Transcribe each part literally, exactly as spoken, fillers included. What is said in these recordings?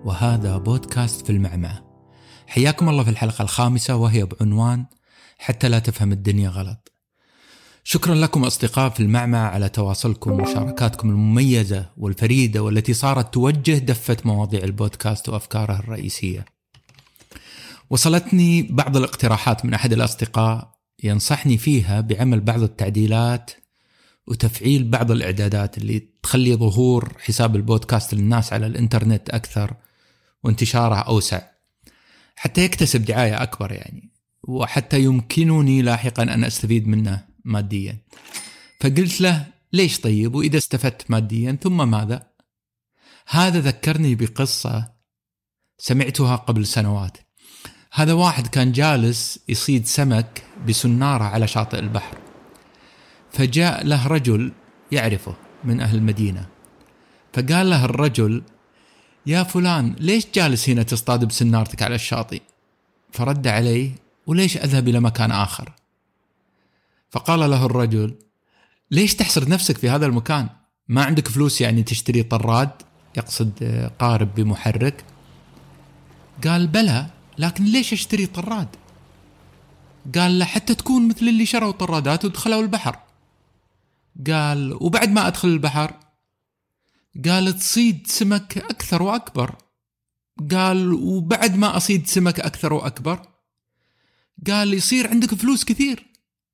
وهذا بودكاست في المعمعة. حياكم الله في الحلقة الخامسة وهي بعنوان حتى لا تفهم الدنيا غلط. شكرا لكم أصدقاء في المعمعة على تواصلكم ومشاركاتكم المميزة والفريدة والتي صارت توجه دفة مواضيع البودكاست وأفكاره الرئيسية. وصلتني بعض الاقتراحات من أحد الأصدقاء ينصحني فيها بعمل بعض التعديلات وتفعيل بعض الإعدادات اللي تخلي ظهور حساب البودكاست للناس على الإنترنت أكثر وانتشاره أوسع، حتى يكتسب دعاية أكبر يعني، وحتى يمكنني لاحقا أن أستفيد منه ماديا. فقلت له ليش طيب، وإذا استفدت ماديا ثم ماذا؟ هذا ذكرني بقصة سمعتها قبل سنوات. هذا واحد كان جالس يصيد سمك بسنارة على شاطئ البحر، فجاء له رجل يعرفه من أهل المدينة، فقال له الرجل: يا فلان، ليش جالس هنا تصطاد بسنارتك على الشاطئ؟ فرد عليه: وليش أذهب إلى مكان آخر؟ فقال له الرجل: ليش تحصر نفسك في هذا المكان؟ ما عندك فلوس يعني تشتري طراد، يقصد قارب بمحرك؟ قال: بلى، لكن ليش اشتري طراد؟ قال له: حتى تكون مثل اللي شروا طرادات ودخلوا البحر. قال: وبعد ما أدخل البحر؟ قال: تصيد سمك أكثر وأكبر. قال: وبعد ما أصيد سمك أكثر وأكبر؟ قال: يصير عندك فلوس كثير.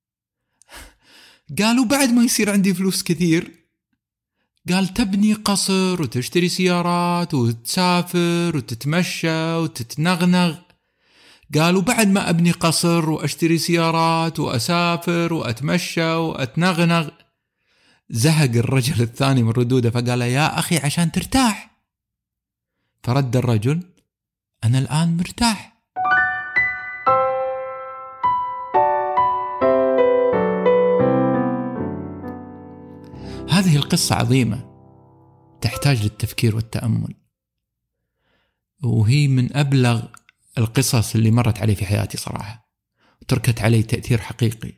قال: وبعد ما يصير عندي فلوس كثير؟ قال: تبني قصر وتشتري سيارات وتسافر وتتمشى وتتنغنغ. قال: وبعد ما أبني قصر وأشتري سيارات وأسافر وأتمشى وأتنغنغ؟ زهق الرجل الثاني من ردوده، فقال: يا أخي عشان ترتاح. فرد الرجل: أنا الآن مرتاح. هذه القصة عظيمة تحتاج للتفكير والتأمل، وهي من أبلغ القصص اللي مرت علي في حياتي صراحة، وتركت علي تأثير حقيقي.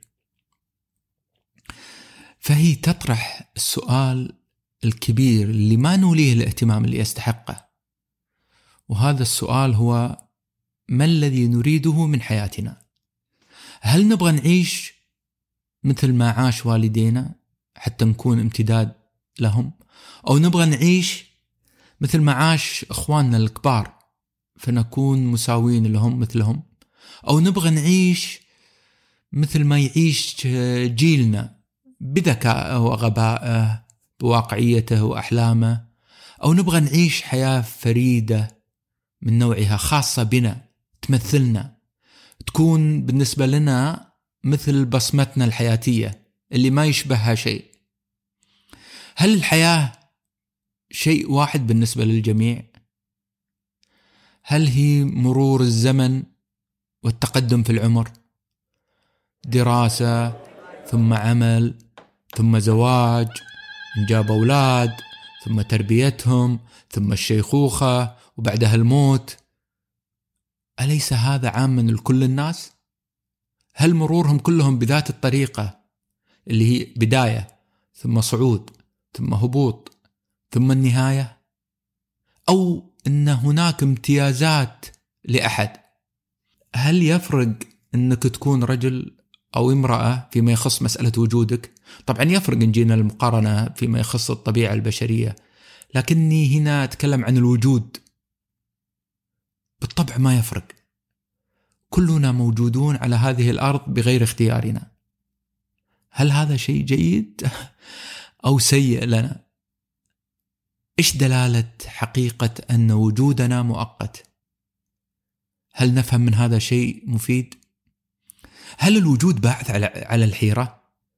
فهي تطرح السؤال الكبير اللي ما نوليه الاهتمام اللي يستحقه، وهذا السؤال هو: ما الذي نريده من حياتنا؟ هل نبغى نعيش مثل ما عاش والدينا حتى نكون امتداد لهم، أو نبغى نعيش مثل ما عاش إخواننا الكبار فنكون مساوين لهم مثلهم، أو نبغى نعيش مثل ما يعيش جيلنا بذكائه وغبائه بواقعيته وأحلامه، أو نبغى نعيش حياة فريدة من نوعها خاصة بنا تمثلنا، تكون بالنسبة لنا مثل بصمتنا الحياتية اللي ما يشبهها شيء. هل الحياة شيء واحد بالنسبة للجميع؟ هل هي مرور الزمن والتقدم في العمر، دراسة ثم عمل ثم زواج، إنجاب أولاد ثم تربيتهم ثم الشيخوخة وبعدها الموت؟ أليس هذا عاما لكل الناس؟ هل مرورهم كلهم بذات الطريقة اللي هي بداية ثم صعود ثم هبوط ثم النهاية، أو أن هناك امتيازات لأحد؟ هل يفرق أنك تكون رجل أو امرأة فيما يخص مسألة وجودك؟ طبعا يفرق إن جينا المقارنة فيما يخص الطبيعة البشرية، لكني هنا أتكلم عن الوجود. بالطبع ما يفرق، كلنا موجودون على هذه الأرض بغير اختيارنا. هل هذا شيء جيد أو سيء لنا؟ إيش دلالة حقيقة أن وجودنا مؤقت؟ هل نفهم من هذا شيء مفيد؟ هل الوجود باعث على على الحيرة؟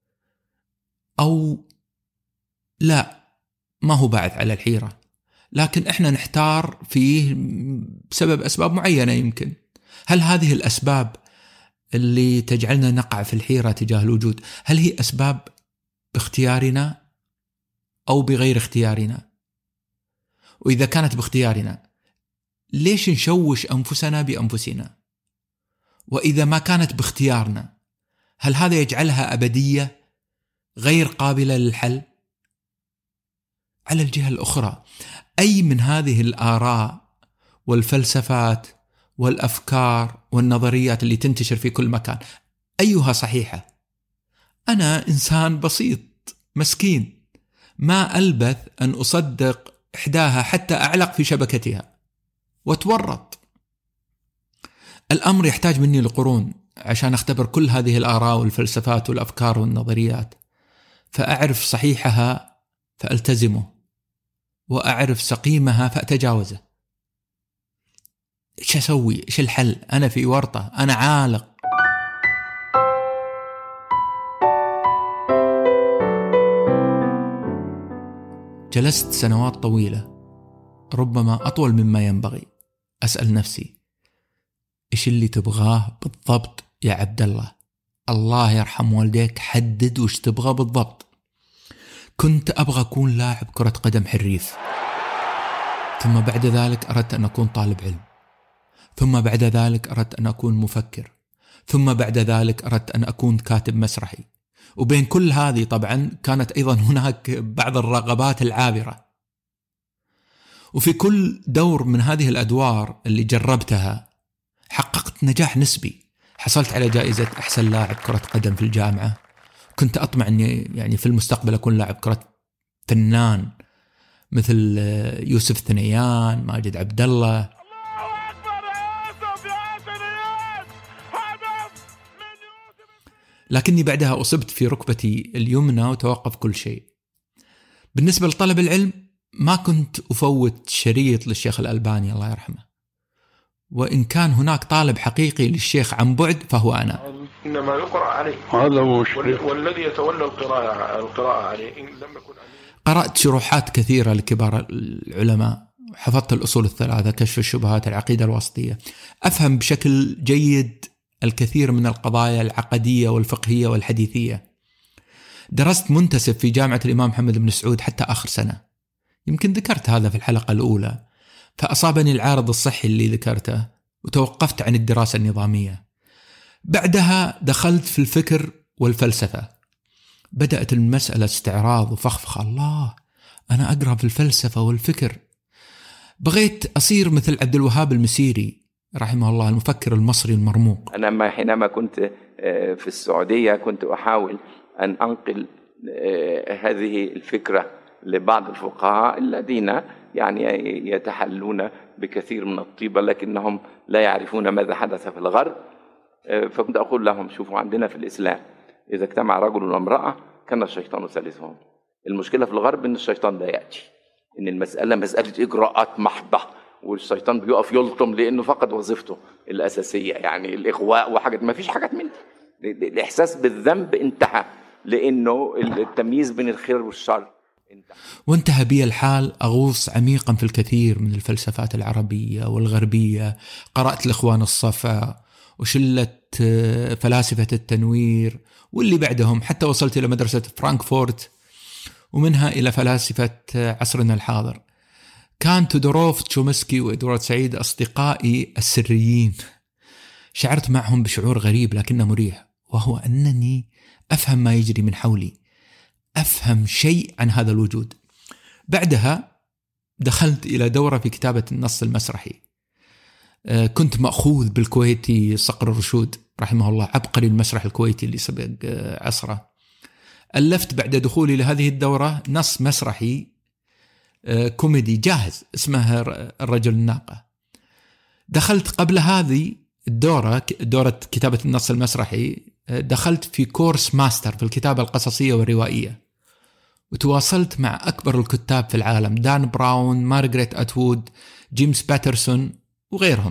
أو لا، ما هو باعث على الحيرة، لكن إحنا نحتار فيه بسبب أسباب معينة يمكن. هل هذه الأسباب اللي تجعلنا نقع في الحيرة تجاه الوجود، هل هي أسباب باختيارنا أو بغير اختيارنا؟ وإذا كانت باختيارنا، ليش نشوش أنفسنا بأنفسنا؟ وإذا ما كانت باختيارنا، هل هذا يجعلها أبدية غير قابلة للحل؟ على الجهة الأخرى، أي من هذه الآراء والفلسفات والأفكار والنظريات اللي تنتشر في كل مكان أيها صحيحة؟ أنا إنسان بسيط مسكين، ما ألبث أن أصدق إحداها حتى أعلق في شبكتها وتورط. الأمر يحتاج مني لقرون عشان أختبر كل هذه الآراء والفلسفات والأفكار والنظريات، فأعرف صحيحها فألتزمه، وأعرف سقيمها فأتجاوزه. إيش أسوي؟ إيش الحل؟ أنا في ورطة، أنا عالق. جلست سنوات طويلة، ربما أطول مما ينبغي، أسأل نفسي إيش اللي تبغاه بالضبط يا عبد الله؟ الله يرحم والديك، حدد وش تبغى بالضبط. كنت أبغى أكون لاعب كرة قدم حريف، ثم بعد ذلك أردت أن أكون طالب علم، ثم بعد ذلك أردت أن أكون مفكر، ثم بعد ذلك أردت أن أكون كاتب مسرحي. وبين كل هذه طبعا كانت أيضا هناك بعض الرغبات العابرة. وفي كل دور من هذه الأدوار اللي جربتها حققت نجاح نسبي، حصلت على جائزة أحسن لاعب كرة قدم في الجامعة. كنت أطمع أني يعني في المستقبل أكون لاعب كرة فنان مثل يوسف ثنيان، ماجد عبد الله. لكني بعدها أصبت في ركبتي اليمنى وتوقف كل شيء. بالنسبة لطلب العلم ما كنت أفوت شريط للشيخ الألباني الله يرحمه، وإن كان هناك طالب حقيقي للشيخ عن بعد فهو أنا. إنما يقرأ عليه، هذا هو الشيخ والذي يتولى القراءة القراءة عليه إن لم يكن. قرأت شروحات كثيرة لكبار العلماء، حفظت الأصول الثلاثة، كشف الشبهات، العقيدة الوسطية. أفهم بشكل جيد الكثير من القضايا العقدية والفقهية والحديثية. درست منتسب في جامعة الإمام محمد بن سعود حتى آخر سنة، يمكن ذكرت هذا في الحلقة الأولى، فأصابني العارض الصحي اللي ذكرته وتوقفت عن الدراسة النظامية. بعدها دخلت في الفكر والفلسفة، بدأت المسألة استعراض وفخفخ. الله، أنا أقرأ في الفلسفة والفكر. بغيت أصير مثل عبد الوهاب المسيري رحمه الله، المفكر المصري المرموق. أنا حينما كنت في السعودية كنت أحاول أن أنقل هذه الفكرة لبعض الفقهاء الذين يعني يتحلون بكثير من الطيبة لكنهم لا يعرفون ماذا حدث في الغرب. فكنت أقول لهم شوفوا، عندنا في الإسلام إذا اجتمع رجل وامرأة كان الشيطان ثالثهم. المشكلة في الغرب إن الشيطان لا يأتي، إن المسألة مسألة إجراءات محضة، والشيطان بيقف يلطم لأنه فقد وظيفته الأساسية، يعني الإغواء وحاجات، ما فيش حاجات من دي. الإحساس بالذنب انتهى، لأنه التمييز بين الخير والشر انتهى. وانتهى بي الحال أغوص عميقا في الكثير من الفلسفات العربية والغربية. قرأت الإخوان الصفا وشلة فلاسفة التنوير واللي بعدهم، حتى وصلت إلى مدرسة فرانكفورت، ومنها إلى فلاسفة عصرنا الحاضر. كان تودوروف تشومسكي وإدوارد سعيد أصدقائي السريين. شعرت معهم بشعور غريب لكنه مريح، وهو أنني أفهم ما يجري من حولي، أفهم شيء عن هذا الوجود. بعدها دخلت إلى دورة في كتابة النص المسرحي. كنت مأخوذ بالكويتي صقر الرشود رحمه الله، عبقري المسرح الكويتي اللي سبق عصره. ألفت بعد دخولي لهذه الدورة نص مسرحي كوميدي جاهز اسمه الرجل الناقة. دخلت قبل هذه الدورة، دورة كتابة النص المسرحي، دخلت في كورس ماستر في الكتابة القصصية والروائية، وتواصلت مع أكبر الكتاب في العالم، دان براون، مارغريت أتوود، جيمس باترسون وغيرهم.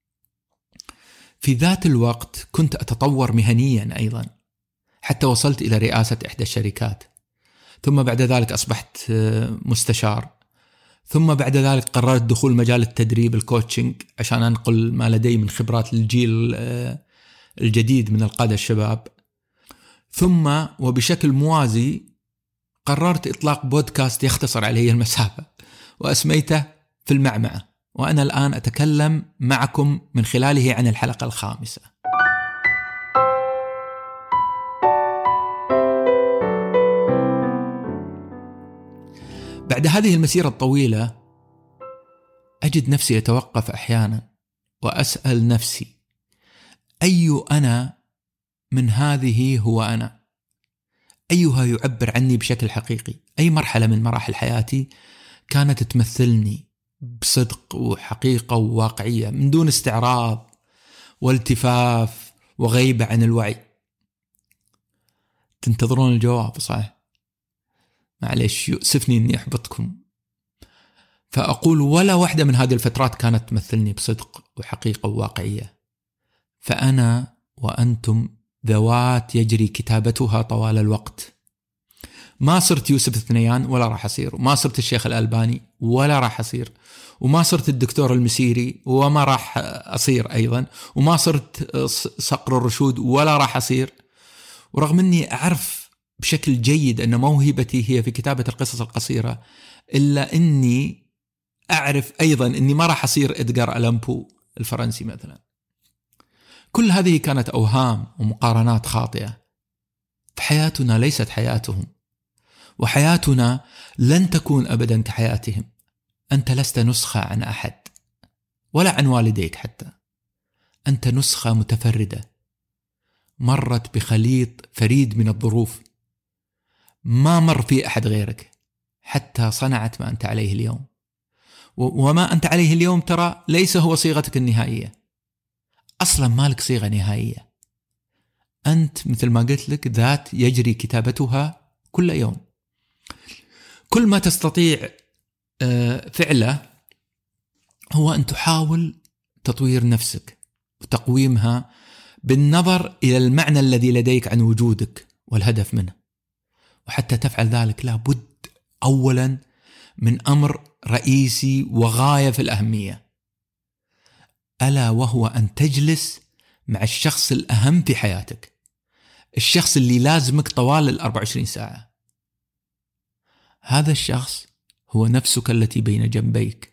في ذات الوقت كنت أتطور مهنيا أيضا، حتى وصلت إلى رئاسة إحدى الشركات، ثم بعد ذلك أصبحت مستشار، ثم بعد ذلك قررت دخول مجال التدريب الكوتشنج عشان أنقل ما لدي من خبرات للجيل الجديد من القادة الشباب. ثم وبشكل موازي قررت إطلاق بودكاست يختصر علي المسافة وأسميته في المعمعة، وأنا الآن أتكلم معكم من خلاله عن الحلقة الخامسة. بعد هذه المسيرة الطويلة أجد نفسي أتوقف أحيانا وأسأل نفسي: أي أنا من هذه هو أنا؟ أيها يعبر عني بشكل حقيقي؟ أي مرحلة من مراحل حياتي كانت تمثلني بصدق وحقيقة وواقعية من دون استعراض والتفاف وغيبة عن الوعي؟ تنتظرون الجواب صح؟ معليش، يؤسفني أني أحبطكم، فأقول ولا واحدة من هذه الفترات كانت تمثلني بصدق وحقيقة وواقعية. فأنا وأنتم ذوات يجري كتابتها طوال الوقت. ما صرت يوسف الثنيان ولا راح أصير، وما صرت الشيخ الألباني ولا راح أصير، وما صرت الدكتور المسيري وما راح أصير أيضا، وما صرت صقر الرشود ولا راح أصير. ورغم أني أعرف بشكل جيد أن موهبتي هي في كتابة القصص القصيرة، إلا أني أعرف أيضا أني ما راح أصير إدغار ألان بو الفرنسي مثلا. كل هذه كانت أوهام ومقارنات خاطئة. فحياتنا ليست حياتهم، وحياتنا لن تكون أبدا كحياتهم. أنت لست نسخة عن أحد ولا عن والديك حتى. أنت نسخة متفردة مرت بخليط فريد من الظروف، ما مر في أحد غيرك حتى صنعت ما أنت عليه اليوم. وما أنت عليه اليوم ترى ليس هو صيغتك النهائية، أصلا مالك صيغة نهائية. أنت مثل ما قلت لك ذات يجري كتابتها كل يوم. كل ما تستطيع فعله هو أن تحاول تطوير نفسك وتقويمها بالنظر إلى المعنى الذي لديك عن وجودك والهدف منه. وحتى تفعل ذلك لابد أولا من أمر رئيسي وغاية في الأهمية، ألا وهو أن تجلس مع الشخص الأهم في حياتك، الشخص اللي لازمك طوال الأربع وعشرين ساعة. هذا الشخص هو نفسك التي بين جنبيك.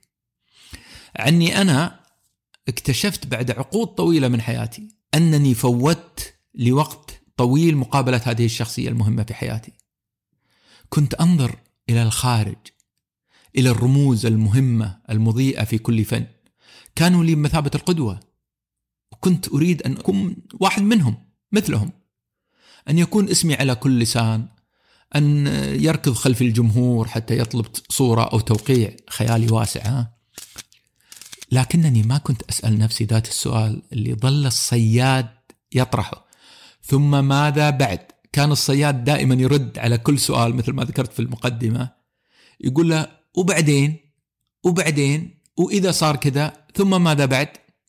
عني أنا اكتشفت بعد عقود طويلة من حياتي أنني فوتت لوقت طويل مقابلة هذه الشخصية المهمة في حياتي. كنت أنظر إلى الخارج، إلى الرموز المهمة المضيئة في كل فن، كانوا لي بمثابة القدوة، وكنت أريد أن أكون واحد منهم مثلهم، أن يكون اسمي على كل لسان، أن يركض خلف الجمهور حتى يطلب صورة أو توقيع. خيالي واسع. لكنني ما كنت أسأل نفسي ذات السؤال اللي ظل الصياد يطرحه: ثم ماذا بعد؟ كان الصياد دائما يرد على كل سؤال مثل ما ذكرت في المقدمة، يقول له وبعدين وبعدين وإذا صار كذا ثم ماذا بعد؟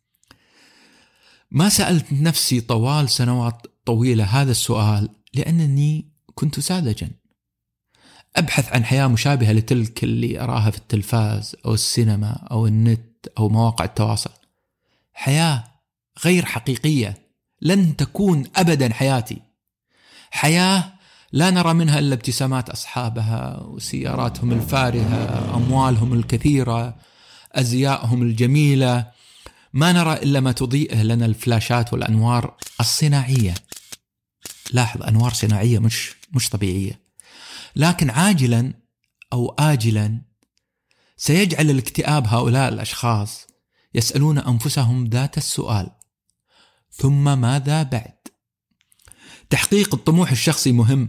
ما سألت نفسي طوال سنوات طويلة هذا السؤال لأنني كنت ساذجا أبحث عن حياة مشابهة لتلك اللي أراها في التلفاز أو السينما أو النت أو مواقع التواصل. حياة غير حقيقية، لن تكون أبدا حياتي. حياة لا نرى منها إلا ابتسامات أصحابها وسياراتهم الفارهة، أموالهم الكثيرة، أزيائهم الجميلة. ما نرى إلا ما تضيئه لنا الفلاشات والأنوار الصناعية. لاحظ، أنوار صناعية مش مش طبيعية. لكن عاجلا أو آجلا سيجعل الاكتئاب هؤلاء الأشخاص يسألون أنفسهم ذات السؤال: ثم ماذا بعد؟ تحقيق الطموح الشخصي مهم،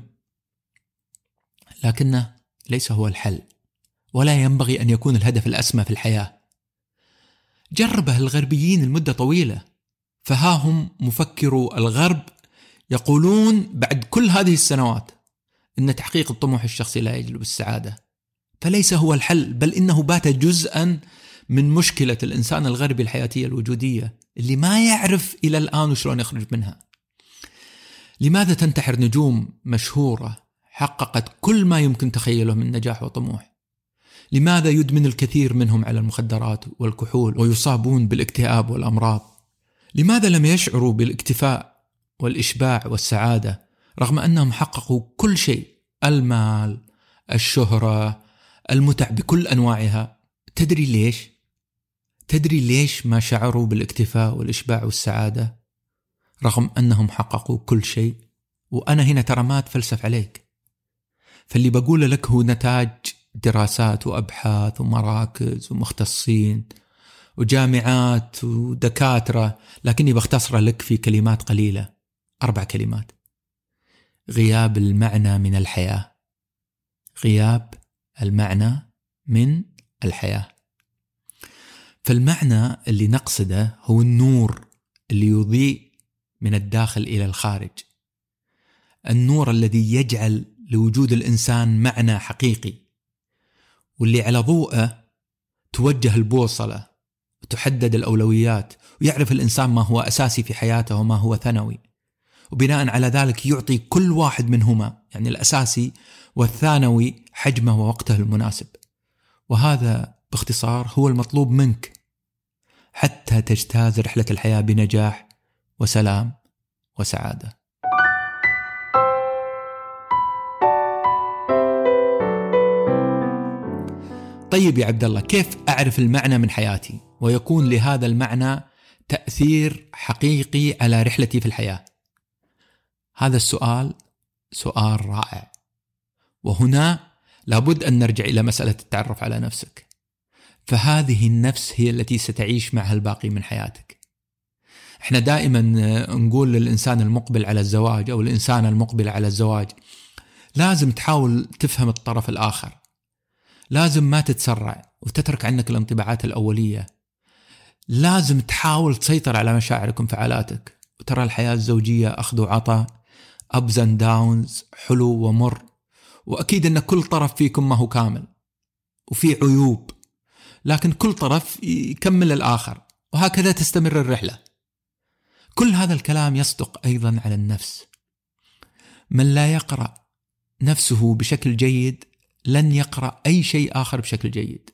لكنه ليس هو الحل، ولا ينبغي أن يكون الهدف الأسمى في الحياة. جربه الغربيين لمدة طويلة، فها هم مفكرو الغرب يقولون بعد كل هذه السنوات إن تحقيق الطموح الشخصي لا يجلب السعادة. فليس هو الحل، بل إنه بات جزءا من مشكلة الإنسان الغربي الحياتية الوجودية اللي ما يعرف إلى الآن شلون يخرج منها. لماذا تنتحر نجوم مشهورة حققت كل ما يمكن تخيله من نجاح وطموح؟ لماذا يدمن الكثير منهم على المخدرات والكحول ويصابون بالاكتئاب والأمراض؟ لماذا لم يشعروا بالاكتفاء والإشباع والسعادة رغم أنهم حققوا كل شيء؟ المال، الشهرة، المتع بكل أنواعها. تدري ليش؟ تدري ليش ما شعروا بالاكتفاء والإشباع والسعادة رغم أنهم حققوا كل شيء؟ وأنا هنا ترى ما أتفلسف عليك، فاللي بقول لك هو نتاج دراسات وأبحاث ومراكز ومختصين وجامعات ودكاترة، لكني بختصر لك في كلمات قليلة، أربع كلمات: غياب المعنى من الحياة. غياب المعنى من الحياة. فالمعنى اللي نقصده هو النور اللي يضيء من الداخل إلى الخارج، النور الذي يجعل لوجود الإنسان معنى حقيقي، واللي على ضوءه توجه البوصلة وتحدد الأولويات، ويعرف الإنسان ما هو أساسي في حياته وما هو ثانوي، وبناء على ذلك يعطي كل واحد منهما، يعني الأساسي والثانوي، حجمه ووقته المناسب. وهذا باختصار هو المطلوب منك حتى تجتاز رحلة الحياة بنجاح وسلام وسعادة. طيب يا عبد الله، كيف أعرف المعنى من حياتي ويكون لهذا المعنى تأثير حقيقي على رحلتي في الحياة؟ هذا السؤال سؤال رائع، وهنا لابد أن نرجع إلى مسألة التعرف على نفسك. فهذه النفس هي التي ستعيش معها الباقي من حياتك. احنا دائما نقول للإنسان المقبل على الزواج أو الإنسان المقبل على الزواج لازم تحاول تفهم الطرف الآخر، لازم ما تتسرع وتترك عنك الانطباعات الأولية، لازم تحاول تسيطر على مشاعرك وانفعالاتك. وترى الحياة الزوجية أخذ وعطاء، ups and downs، حلو ومر، وأكيد أن كل طرف فيكم ما هو كامل وفي عيوب، لكن كل طرف يكمل الآخر، وهكذا تستمر الرحلة. كل هذا الكلام يصدق أيضا على النفس. من لا يقرأ نفسه بشكل جيد لن يقرأ أي شيء آخر بشكل جيد.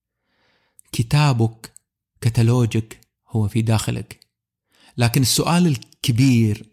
كتابك، كتالوجك هو في داخلك، لكن السؤال الكبير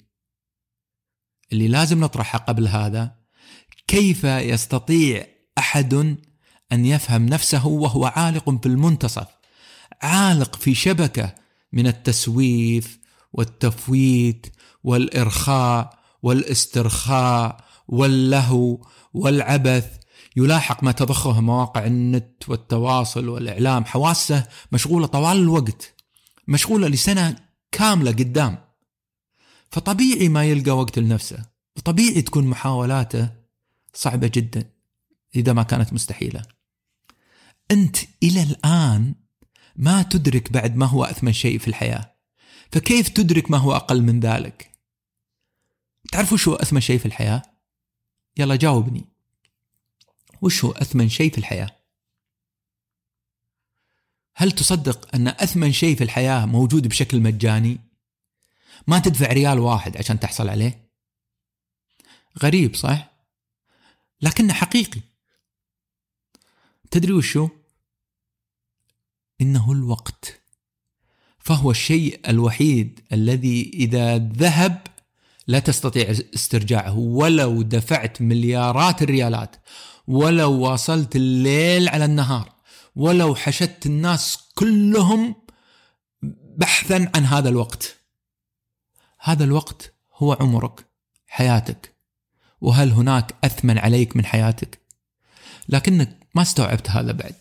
اللي لازم نطرحه قبل هذا: كيف يستطيع أحد أن يفهم نفسه وهو عالق في المنتصف، عالق في شبكة من التسويف والتفويت والإرخاء والاسترخاء واللهو والعبث، يلاحق ما تضخه مواقع النت والتواصل والإعلام، حواسه مشغولة طوال الوقت، مشغولة لسنة كاملة قدام. فطبيعي ما يلقى وقت لنفسه، وطبيعي تكون محاولاته صعبة جدا إذا ما كانت مستحيلة. أنت إلى الآن ما تدرك بعد ما هو أثمن شيء في الحياة، فكيف تدرك ما هو أقل من ذلك؟ تعرفوا شو أثمن شيء في الحياة؟ يلا جاوبني، وش هو أثمن شيء في الحياة؟ هل تصدق أن أثمن شيء في الحياة موجود بشكل مجاني؟ ما تدفع ريال واحد عشان تحصل عليه. غريب صح؟ لكنه حقيقي. تدري وشو؟ إنه الوقت. فهو الشيء الوحيد الذي إذا ذهب لا تستطيع استرجاعه، ولو دفعت مليارات الريالات، ولو واصلت الليل على النهار، ولو حشدت الناس كلهم بحثا عن هذا الوقت. هذا الوقت هو عمرك، حياتك. وهل هناك أثمن عليك من حياتك؟ لكنك ما استوعبت هذا بعد.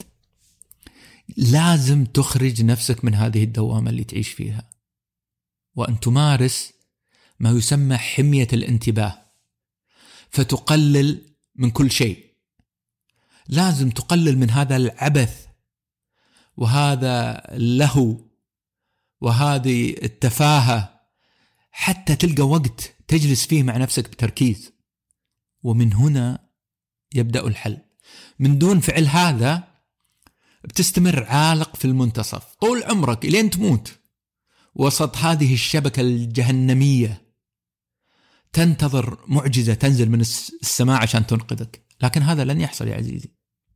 لازم تخرج نفسك من هذه الدوامة اللي تعيش فيها، وأن تمارس ما يسمى حمية الانتباه، فتقلل من كل شيء. لازم تقلل من هذا العبث وهذا اللهو وهذه التفاهة، حتى تلقى وقت تجلس فيه مع نفسك بتركيز. ومن هنا يبدأ الحل. من دون فعل هذا بتستمر عالق في المنتصف طول عمرك إلين تموت، وسط هذه الشبكة الجهنمية، تنتظر معجزة تنزل من السماء عشان تنقذك. لكن هذا لن يحصل يا عزيزي.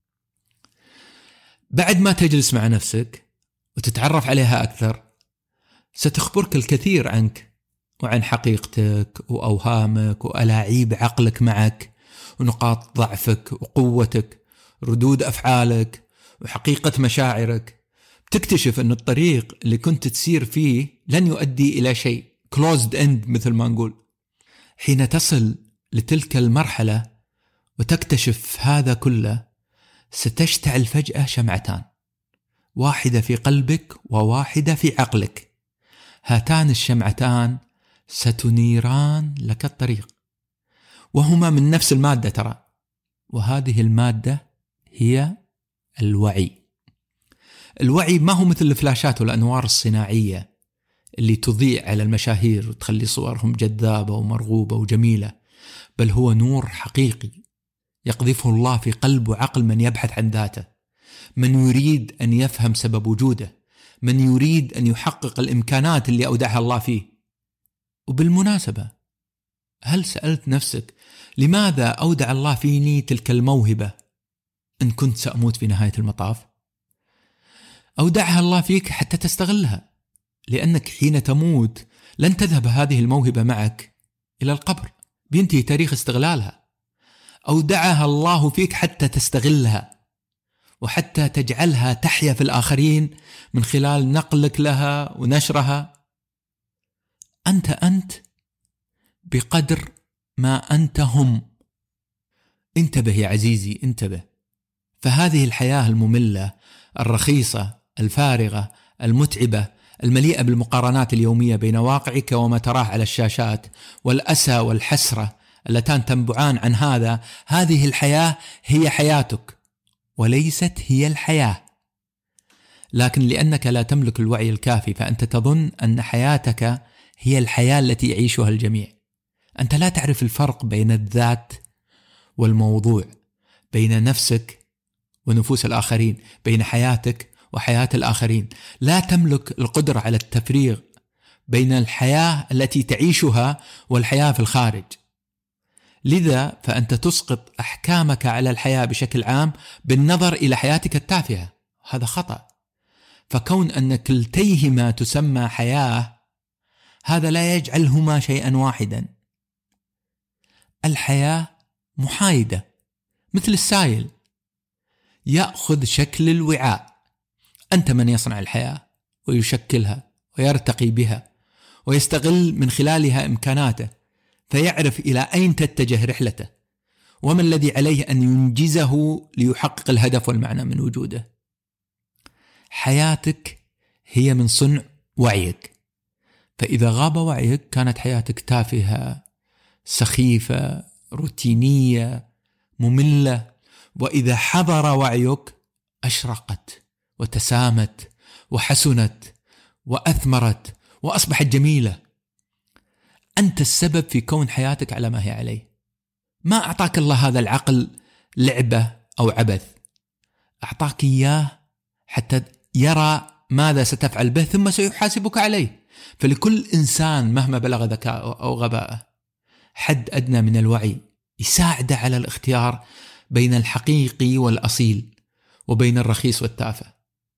بعد ما تجلس مع نفسك وتتعرف عليها أكثر، ستخبرك الكثير عنك وعن حقيقتك وأوهامك وألاعيب عقلك معك ونقاط ضعفك وقوتك، ردود أفعالك وحقيقة مشاعرك. بتكتشف أن الطريق اللي كنت تسير فيه لن يؤدي إلى شيء، closed end مثل ما نقول. حين تصل لتلك المرحلة وتكتشف هذا كله، ستشتعل فجأة شمعتان، واحدة في قلبك وواحدة في عقلك. هاتان الشمعتان ستنيران لك الطريق، وهما من نفس المادة ترى، وهذه المادة هي الوعي. الوعي ما هو مثل الفلاشات والأنوار الصناعية اللي تضيء على المشاهير وتخلي صورهم جذابة ومرغوبة وجميلة، بل هو نور حقيقي يقذفه الله في قلب وعقل من يبحث عن ذاته، من يريد أن يفهم سبب وجوده، من يريد أن يحقق الإمكانات اللي أودعها الله فيه. وبالمناسبة، هل سألت نفسك لماذا أودع الله فيني تلك الموهبة إن كنت سأموت في نهاية المطاف؟ أودعها الله فيك حتى تستغلها، لأنك حين تموت لن تذهب هذه الموهبة معك إلى القبر، بينتهي تاريخ استغلالها. أودعها الله فيك حتى تستغلها، وحتى تجعلها تحيا في الآخرين من خلال نقلك لها ونشرها. أنت أنت بقدر ما أنت هم. انتبه يا عزيزي، انتبه. فهذه الحياة المملة الرخيصة الفارغة المتعبة المليئة بالمقارنات اليومية بين واقعك وما تراه على الشاشات، والأسى والحسرة اللتان تنبعان عن هذا، هذه الحياة هي حياتك وليست هي الحياة. لكن لأنك لا تملك الوعي الكافي فأنت تظن أن حياتك هي الحياة التي يعيشها الجميع. أنت لا تعرف الفرق بين الذات والموضوع، بين نفسك ونفوس الآخرين، بين حياتك وحياة الآخرين. لا تملك القدرة على التفريغ بين الحياة التي تعيشها والحياة في الخارج. لذا فأنت تسقط أحكامك على الحياة بشكل عام بالنظر إلى حياتك التافهة. هذا خطأ. فكون أن كلتيهما تسمى حياة، هذا لا يجعلهما شيئا واحدا. الحياة محايدة مثل السائل، يأخذ شكل الوعاء. أنت من يصنع الحياة ويشكلها ويرتقي بها ويستغل من خلالها إمكاناته، فيعرف إلى أين تتجه رحلته وما الذي عليه أن ينجزه ليحقق الهدف والمعنى من وجوده. حياتك هي من صنع وعيك، فإذا غاب وعيك كانت حياتك تافهة سخيفة روتينية مملة، وإذا حضر وعيك أشرقت وتسامت وحسنت وأثمرت وأصبحت جميلة. أنت السبب في كون حياتك على ما هي عليه. ما أعطاك الله هذا العقل لعبة أو عبث، أعطاك إياه حتى يرى ماذا ستفعل به ثم سيحاسبك عليه. فلكل إنسان مهما بلغ ذكاءه أو غباءه حد أدنى من الوعي يساعده على الاختيار بين الحقيقي والأصيل وبين الرخيص والتافه.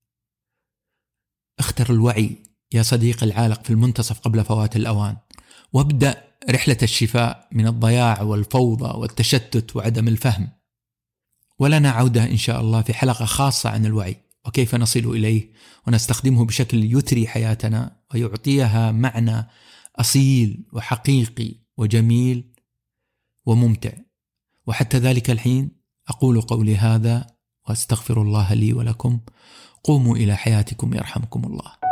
اختر الوعي يا صديق العالق في المنتصف قبل فوات الأوان، وابدأ رحلة الشفاء من الضياع والفوضى والتشتت وعدم الفهم. ولنا عودة إن شاء الله في حلقة خاصة عن الوعي وكيف نصل إليه ونستخدمه بشكل يثري حياتنا ويعطيها معنى أصيل وحقيقي وجميل وممتع. وحتى ذلك الحين أقول قولي هذا وأستغفر الله لي ولكم. قوموا إلى حياتكم يرحمكم الله.